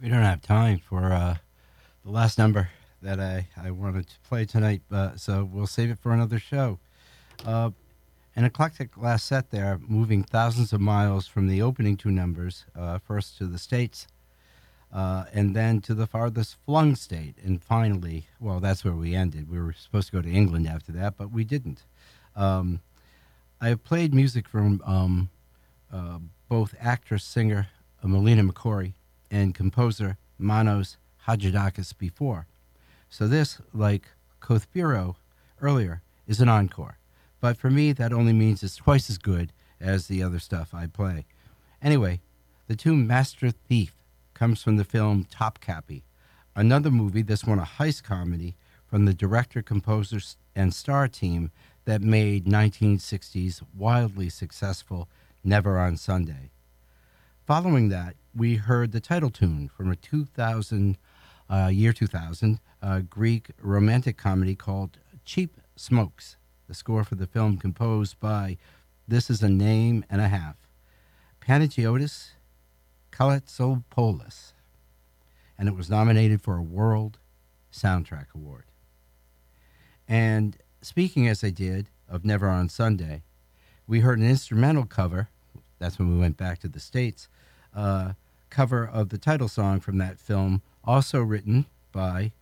We don't have time for the last number that I wanted to play tonight, so we'll save it for another show. Uh, an eclectic last set there, moving thousands of miles from the opening two numbers, first to the States, and then to the farthest flung state. And finally, well, that's where we ended. We were supposed to go to England after that, but we didn't. Um, I have played music from uh, both actress singer Melina McCory and composer Manos Hadjidakis before. So this, like Kothbiro earlier, is an encore. But for me, that only means it's twice as good as the other stuff I play. Anyway, the tune Master Thief comes from the film Topkapi, another movie, this one a heist comedy, from the director, composer, and star team that made 1960s wildly successful Never on Sunday. Following that, we heard the title tune from a 2000 Greek romantic comedy called Cheap Smokes, the score for the film composed by This Is a Name and a Half, Panagiotis Kalatsopoulos, and it was nominated for a World Soundtrack Award. And speaking as I did of Never on Sunday, we heard an instrumental cover. That's when we went back to the States. Cover of the title song from that film, also written by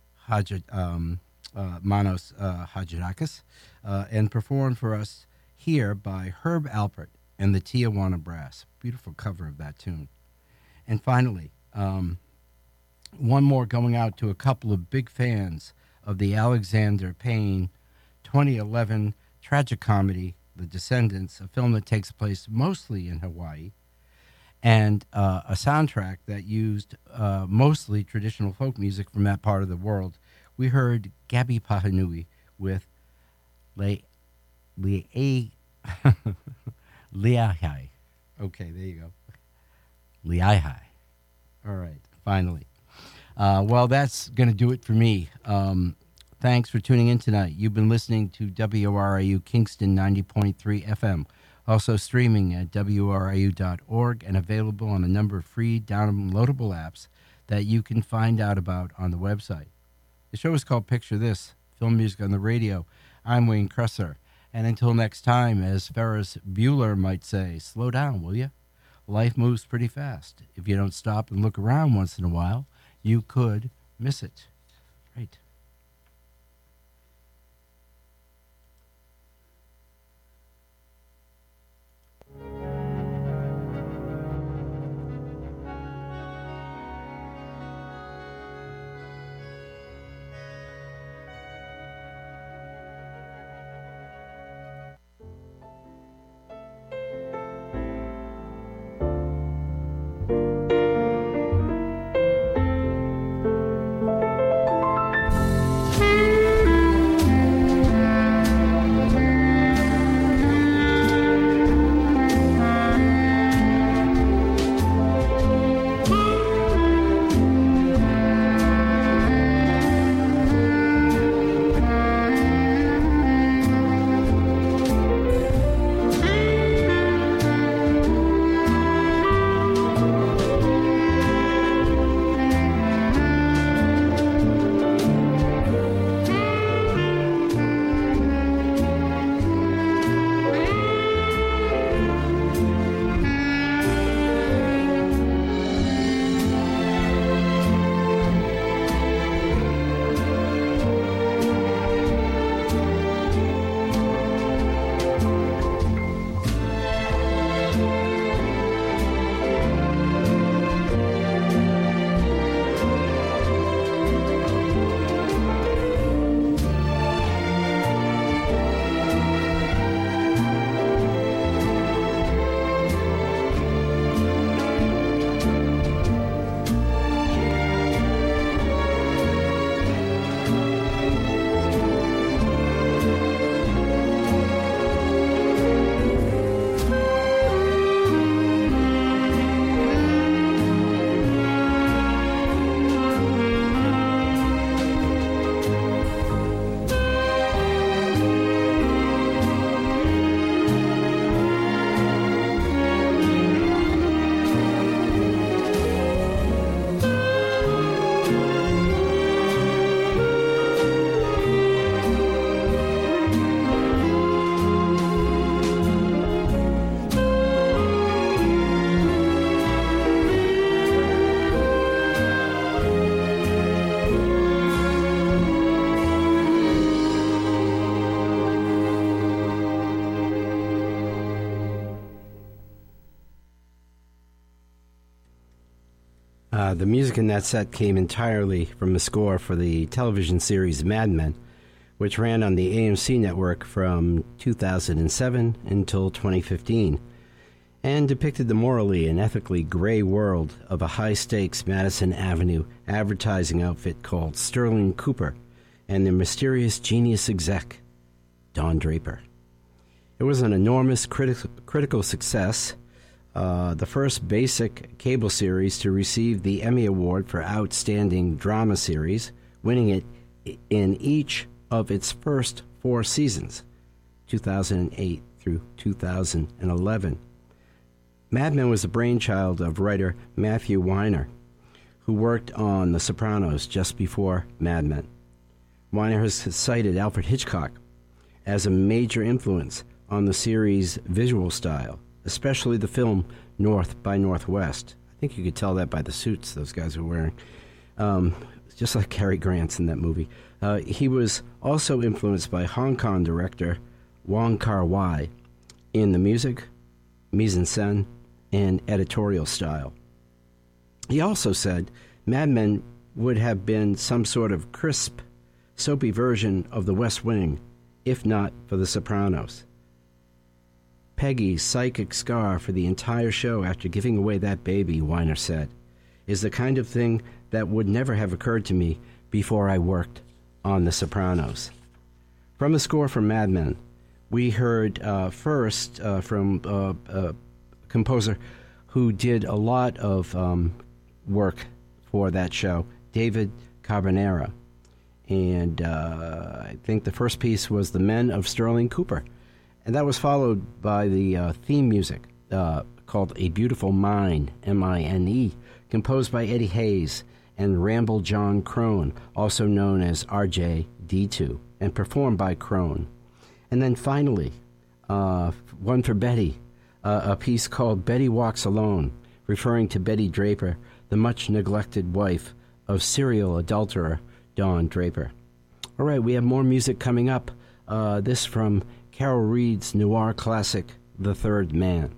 Manos Hadjidakis, and performed for us here by Herb Alpert and the Tijuana Brass. Beautiful cover of that tune. And finally, one more going out to a couple of big fans of the Alexander Payne 2011 tragicomedy, The Descendants, a film that takes place mostly in Hawaii, and a soundtrack that used mostly traditional folk music from that part of the world. We heard Gabby Pahanui with Liahai. Liahai. Okay, there you go. Liahai. All right, finally. Well, that's going to do it for me. Thanks for tuning in tonight. You've been listening to WRIU Kingston 90.3 FM, also streaming at WRIU.org and available on a number of free downloadable apps that you can find out about on the website. The show is called Picture This, Film Music on the Radio. I'm Wayne Crusser. And until next time, as Ferris Bueller might say, slow down, will you? Life moves pretty fast. If you don't stop and look around once in a while, you could miss it. Right. The music in that set came entirely from the score for the television series Mad Men, which ran on the AMC network from 2007 until 2015, and depicted the morally and ethically gray world of a high-stakes Madison Avenue advertising outfit called Sterling Cooper and their mysterious genius exec, Don Draper. It was an enormous critical success, the first basic cable series to receive the Emmy Award for Outstanding Drama Series, winning it in each of its first 4 seasons, 2008 through 2011. Mad Men was the brainchild of writer Matthew Weiner, who worked on The Sopranos just before Mad Men. Weiner has cited Alfred Hitchcock as a major influence on the series' visual style, especially the film North by Northwest. I think you could tell that by the suits those guys were wearing, just like Cary Grant's in that movie. He was also influenced by Hong Kong director Wong Kar-wai in the music, mise-en-scène, and editorial style. He also said Mad Men would have been some sort of crisp, soapy version of The West Wing, if not for The Sopranos. Peggy's psychic scar for the entire show after giving away that baby, Weiner said, is the kind of thing that would never have occurred to me before I worked on The Sopranos. From the score for Mad Men, we heard first from a composer who did a lot of work for that show, David Carbonara. And I think the first piece was The Men of Sterling Cooper. And that was followed by the theme music called A Beautiful Mind, M-I-N-E, composed by Eddie Hayes and Ramble John Crone, also known as RJ-D2, and performed by Crone. And then finally, one for Betty, a piece called Betty Walks Alone, referring to Betty Draper, the much-neglected wife of serial adulterer Don Draper. All right, we have more music coming up. This from Carol Reed's noir classic, The Third Man.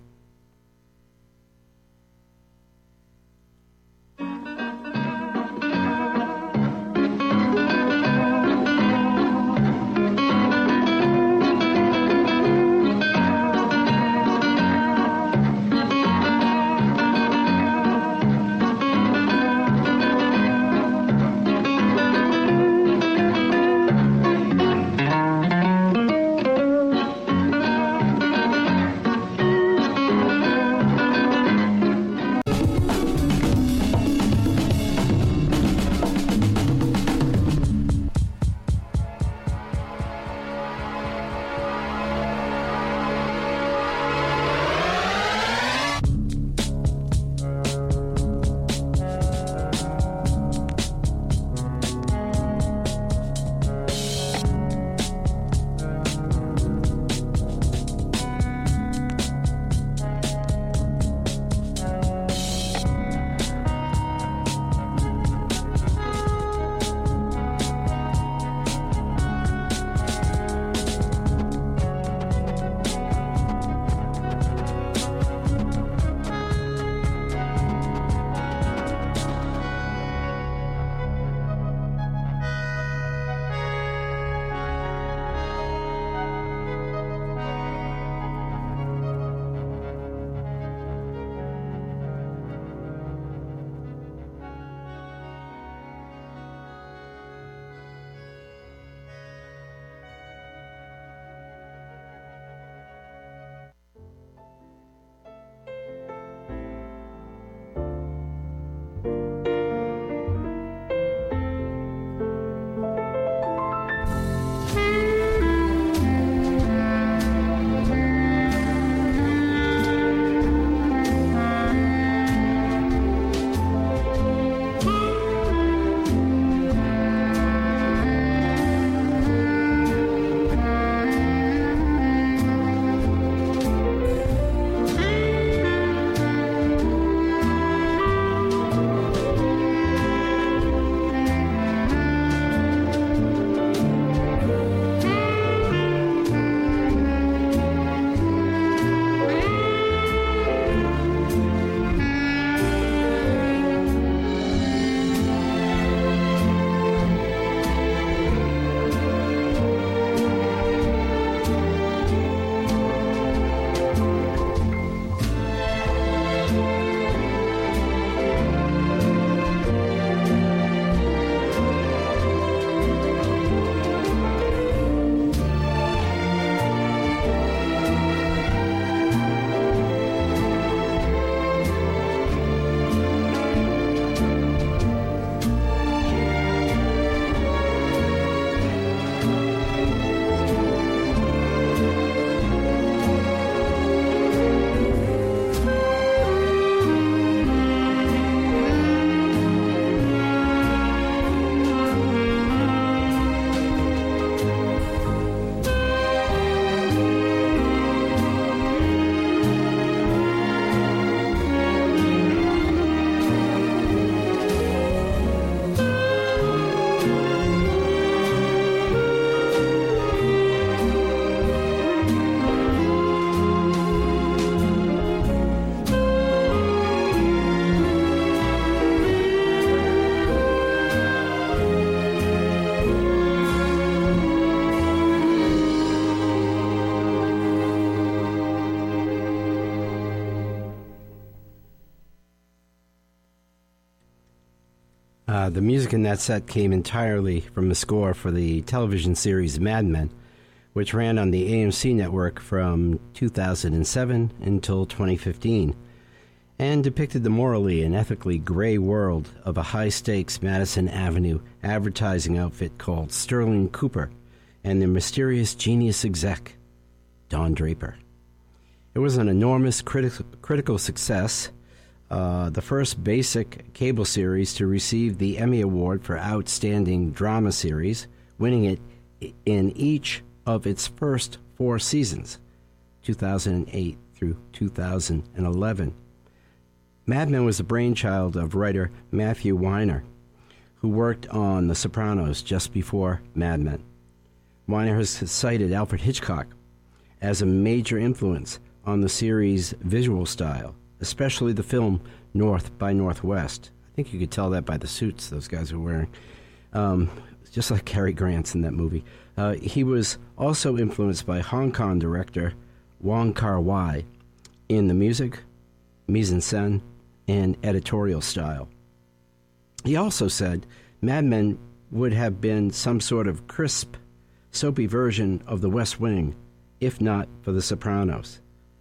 The music in that set came entirely from the score for the television series Mad Men, which ran on the AMC network from 2007 until 2015, and depicted the morally and ethically gray world of a high-stakes Madison Avenue advertising outfit called Sterling Cooper and their mysterious genius exec, Don Draper. It was an enormous critical success, the first basic cable series to receive the Emmy Award for Outstanding Drama Series, winning it in each of its first 4 seasons, 2008 through 2011. Mad Men was the brainchild of writer Matthew Weiner, who worked on The Sopranos just before Mad Men. Weiner has cited Alfred Hitchcock as a major influence on the series' visual style, especially the film North by Northwest. I think you could tell that by the suits those guys were wearing, just like Cary Grant's in that movie. He was also influenced by Hong Kong director Wong Kar-wai in the music, mise-en-scène, and editorial style. He also said Mad Men would have been some sort of crisp, soapy version of The West Wing, if not for The Sopranos.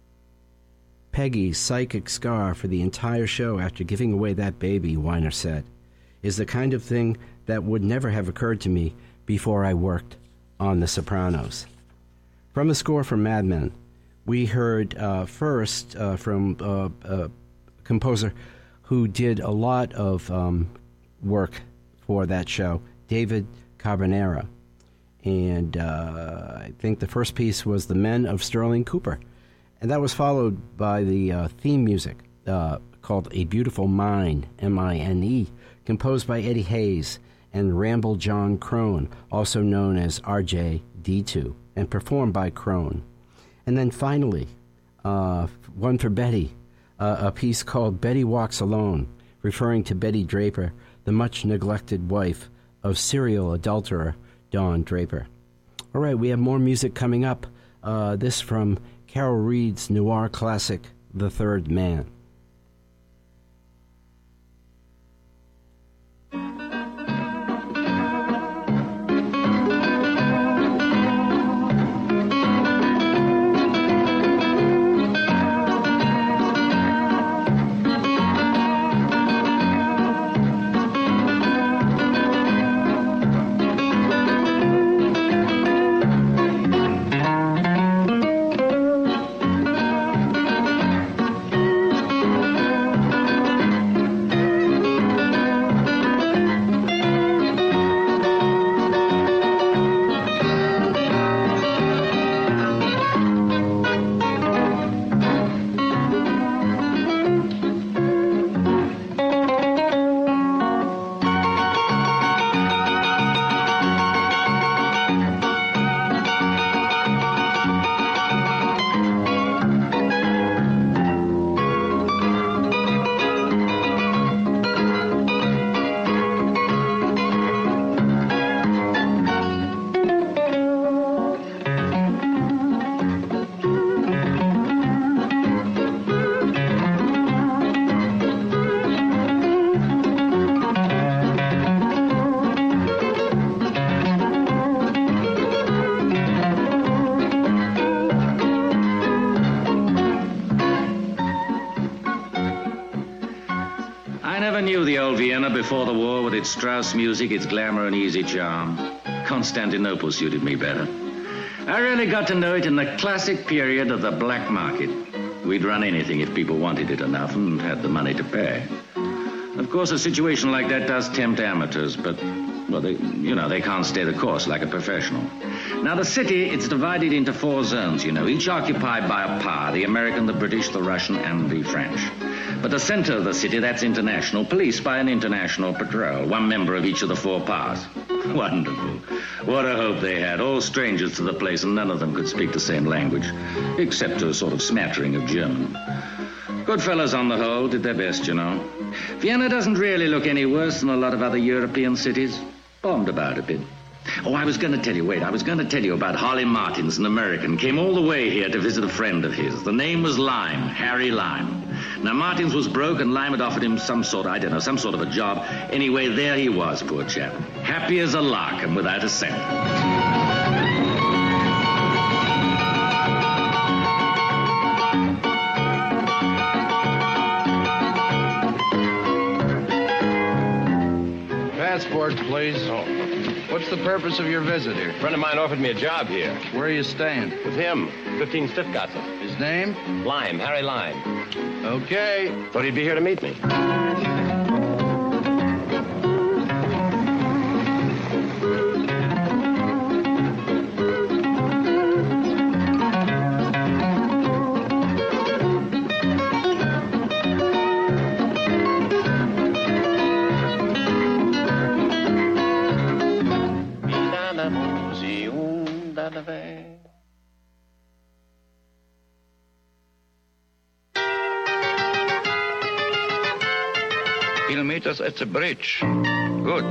Peggy's psychic scar for the entire show after giving away that baby, Weiner said, is the kind of thing that would never have occurred to me before I worked on The Sopranos. From the score for Mad Men, we heard first from a composer who did a lot of work for that show, David Carbonara. And I think the first piece was The Men of Sterling Cooper. And that was followed by the theme music called A Beautiful Mind, M-I-N-E, composed by Eddie Hayes and Ramble John Crone, also known as RJ-D2, and performed by Crone. And then finally, one for Betty, a piece called Betty Walks Alone, referring to Betty Draper, the much-neglected wife of serial adulterer Don Draper. All right, we have more music coming up. This from Carol Reed's noir classic, The Third Man. Before the war, with its Strauss music, its glamour and easy charm. Constantinople suited me better. I really got to know it in the classic period of the black market. We'd run anything if people wanted it enough and had the money to pay. Of course, a situation like that does tempt amateurs, but, well, they can't stay the course like a professional. Now, the city, it's divided into 4 zones, each occupied by a power, the American, the British, the Russian, and the French. But the center of the city, that's international, policed by an international patrol, 1 member of each of the 4 powers. Wonderful. What a hope they had. All strangers to the place, and none of them could speak the same language, except a sort of smattering of German. Good fellows on the whole, did their best, Vienna doesn't really look any worse than a lot of other European cities. Bombed about a bit. Oh, I was going to tell you about Holly Martins, an American. Came all the way here to visit a friend of his. The name was Lime, Harry Lime. Now, Martins was broke, and Lime had offered him some sort of a job. Anyway, there he was, poor chap. Happy as a lark and without a cent. Passport, please. Oh. What's the purpose of your visit here? A friend of mine offered me a job here. Where are you staying? With him. 15 Stiftgasse. His name? Lime, Harry Lime. Okay. Thought he'd be here to meet me. He'll meet us at the bridge. Good.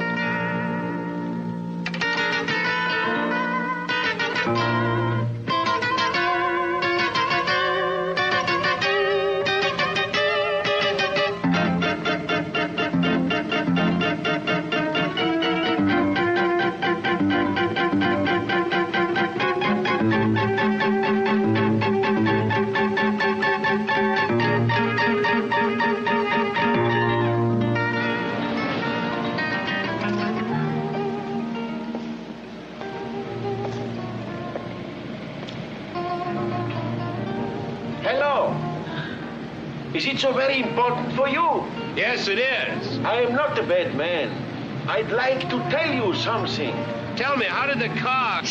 Is it so very important for you? Yes, it is. I am not a bad man. I'd like to tell you something. Tell me, how did the car...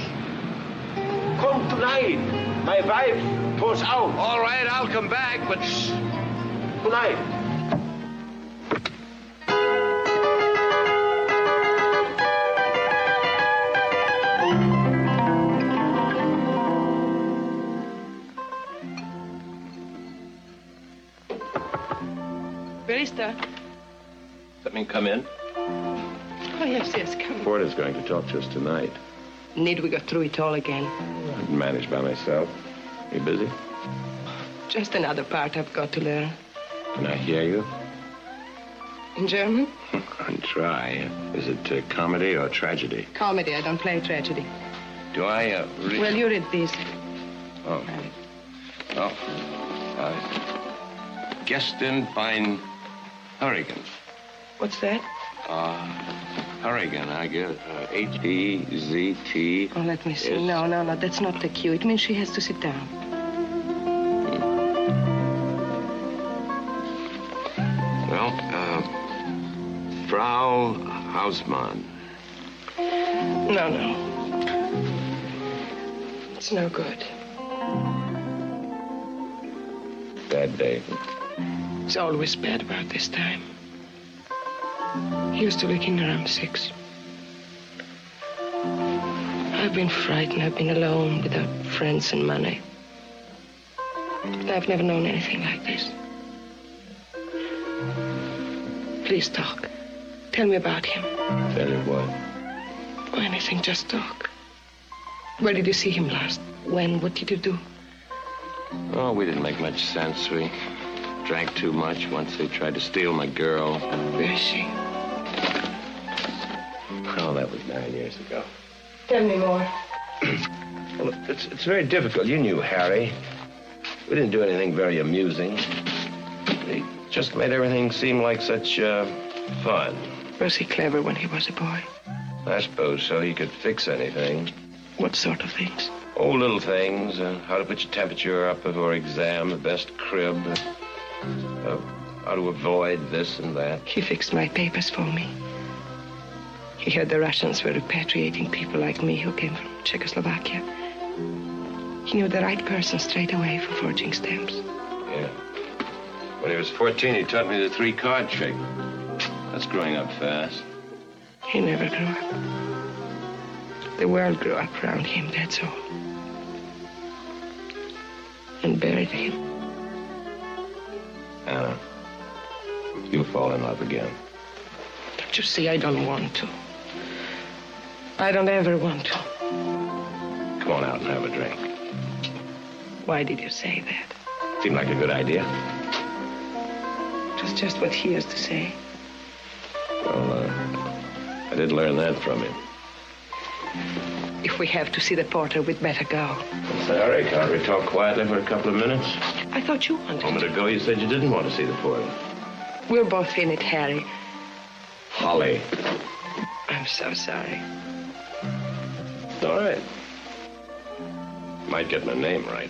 Come tonight. My wife was out. All right, I'll come back, but... Tonight. Barista. Let me come in. Oh, yes, come. Porter's going to talk to us tonight. Need we go through it all again? I'd manage by myself. You busy? Just another part I've got to learn. Can I hear you? In German? I'll try. Is it comedy or tragedy? Comedy. I don't play tragedy. Do I read? Well, you read these. Oh. Oh. Gestern beim Hurricane. What's that? Hurricane, I guess. H-E-Z-T. Oh, let me see. No, that's not the cue. It means she has to sit down. Well, Frau Hausmann. No. It's no good. Bad day. It's always bad about this time. He used to lick in around 6. I've been frightened. I've been alone without friends and money. But I've never known anything like this. Please talk. Tell me about him. Tell you what? Oh, anything, just talk. Where did you see him last? When? What did you do? Oh, we didn't make much sense. We drank too much. Once they tried to steal my girl. Where is she? Oh, that was 9 years ago. Tell me more. Well, it's very difficult. You knew Harry. We didn't do anything very amusing. He just made everything seem like such fun. Was he clever when he was a boy? I suppose so. He could fix anything. What sort of things? Oh, little things. How to put your temperature up before exam, the best crib. How to avoid this and that. He fixed my papers for me. He heard the Russians were repatriating people like me who came from Czechoslovakia. He knew the right person straight away for forging stamps. Yeah. When he was 14, he taught me the 3-card trick. That's growing up fast. He never grew up. The world grew up around him, that's all. And buried him. Anna, you'll fall in love again. Don't you see, I don't want to. I don't ever want to. Come on out and have a drink. Why did you say that? Seemed like a good idea. does just what he has to say. Well, I did learn that from him. If we have to see the porter, we'd better go. Harry, can't we talk quietly for a couple of minutes? I thought you wanted A moment ago, you said you didn't want to see the porter. We're both in it, Harry. Holly. I'm so sorry. All right. Might get my name right.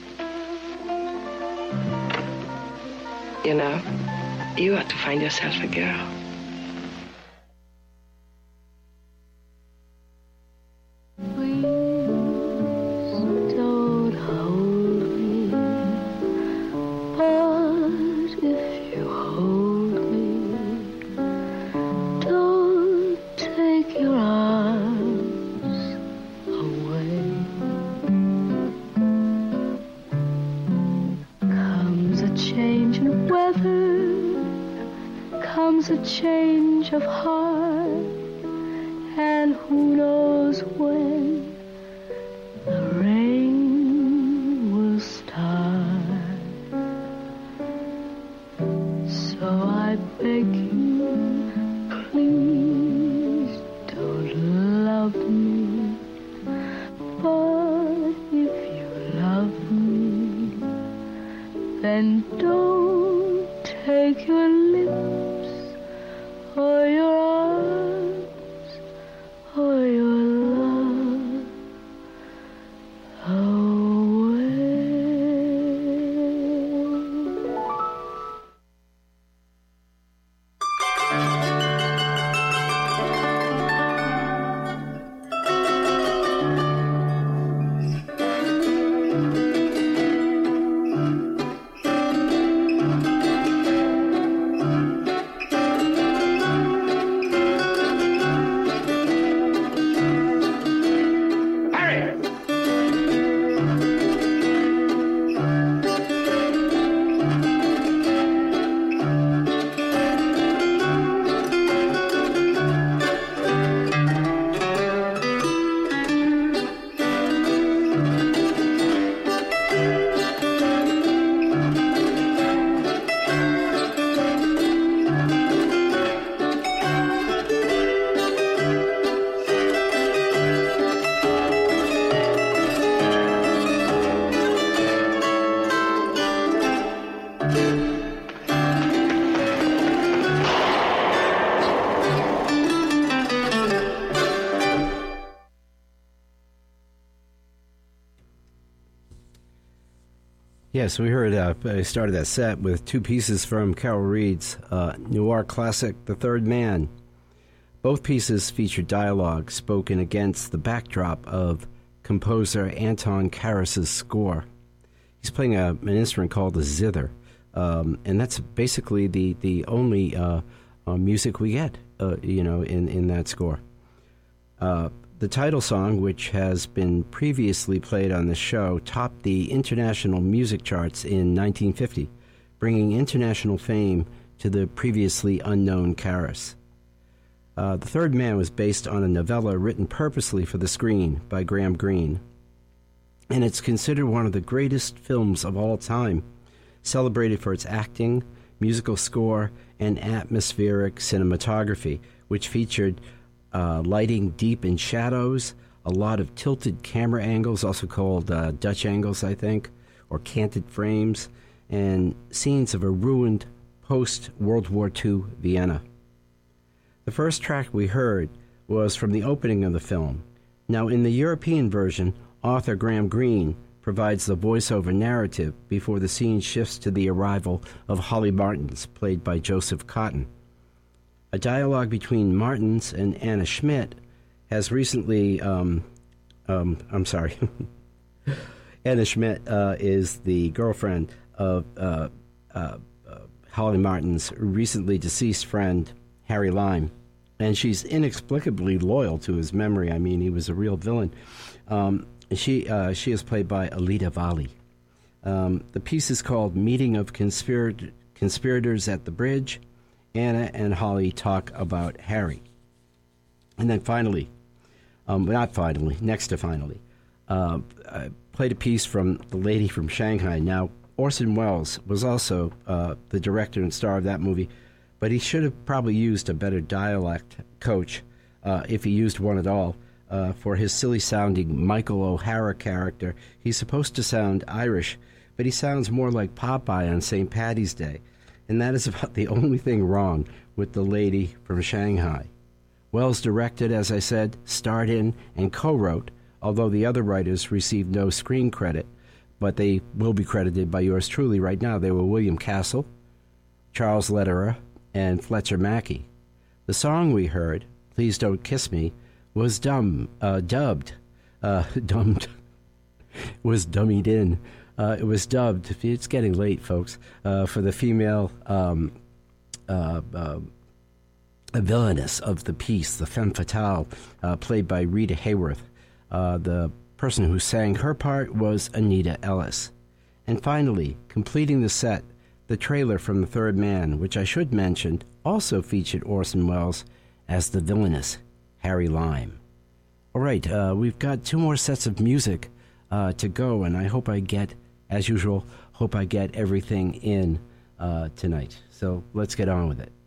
You know, you ought to find yourself a girl. A change of heart, and who knows when the rain will start. So I beg you, please don't love me, but if you love me, then don't take your lips or your arms, or your love away. Yes, we heard, I started that set with two pieces from Carol Reed's noir classic, The Third Man. Both pieces feature dialogue spoken against the backdrop of composer Anton Karas's score. He's playing an instrument called the zither, and that's basically the only music we get, in that score. The title song, which has been previously played on the show, topped the international music charts in 1950, bringing international fame to the previously unknown Karas. The Third Man was based on a novella written purposely for the screen by Graham Greene, and it's considered one of the greatest films of all time, celebrated for its acting, musical score, and atmospheric cinematography, which featured lighting deep in shadows, a lot of tilted camera angles, also called Dutch angles, I think, or canted frames, and scenes of a ruined post-World War II Vienna. The first track we heard was from the opening of the film. Now, in the European version, author Graham Greene provides the voiceover narrative before the scene shifts to the arrival of Holly Martins, played by Joseph Cotten. A dialogue between Martins and Anna Schmidt has recently, Anna Schmidt is the girlfriend of Holly Martins' recently deceased friend, Harry Lime. And she's inexplicably loyal to his memory. I mean, he was a real villain. She is played by Alida Valli. The piece is called Meeting of Conspirators at the Bridge. Anna and Holly talk about Harry. And then finally, next to finally, I played a piece from The Lady from Shanghai. Now, Orson Welles was also the director and star of that movie, but he should have probably used a better dialect coach, if he used one at all, for his silly-sounding Michael O'Hara character. He's supposed to sound Irish, but he sounds more like Popeye on St. Paddy's Day, and that is about the only thing wrong with The Lady from Shanghai. Wells directed, as I said, starred in, and co-wrote, although the other writers received no screen credit, but they will be credited by yours truly right now. They were William Castle, Charles Lederer, and Fletcher Mackey. The song we heard, Please Don't Kiss Me, was dummied in. It was dubbed, it's getting late, folks, for the female villainess of the piece, the femme fatale, played by Rita Hayworth. The person who sang her part was Anita Ellis. And finally, completing the set, the trailer from The Third Man, which I should mention, also featured Orson Welles as the villainous Harry Lime. All right, we've got 2 more sets of music to go, and I hope I get, as usual, everything in tonight. So let's get on with it.